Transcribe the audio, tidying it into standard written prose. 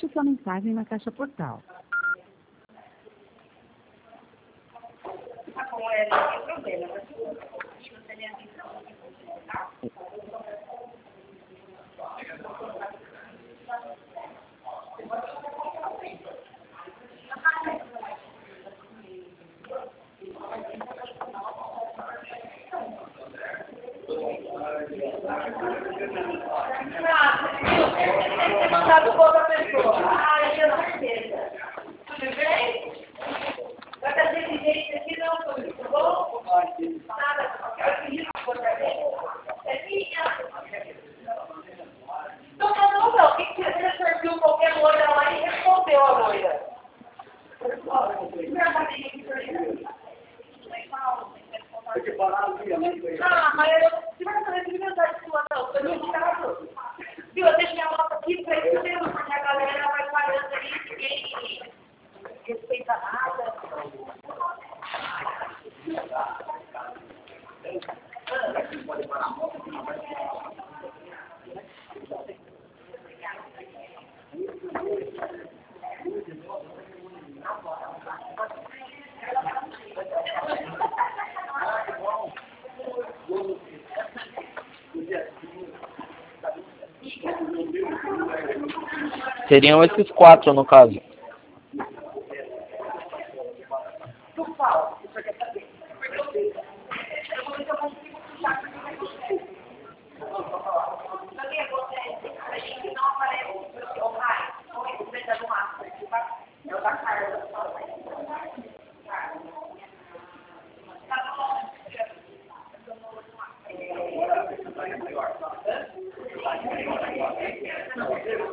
sua mensagem na caixa postal. Tá bom, é, não tem problema. Você me avisa, tá? Mandado para outra pessoa. Ah, eu tenho certeza. Tudo bem? Vai fazer direito aqui, não, tudo bom? Nada, eu pedi uma coisa bem. É minha. Não. O que você serviu qualquer loira lá e respondeu a loira? Ah, mas você vai fazer de verdade sua, não. Eu não quero. Viu, eu deixei a nota aqui para isso mesmo, porque a galera vai parando aí, ninguém respeita nada. Seriam esses 4 no caso. Tu fala, você quer saber? Eu vou ver se eu consigo puxar para você. Sabia você? A gente não aparece o raio. Como é que você está no mapa? É o da Carla. Tá bom. É...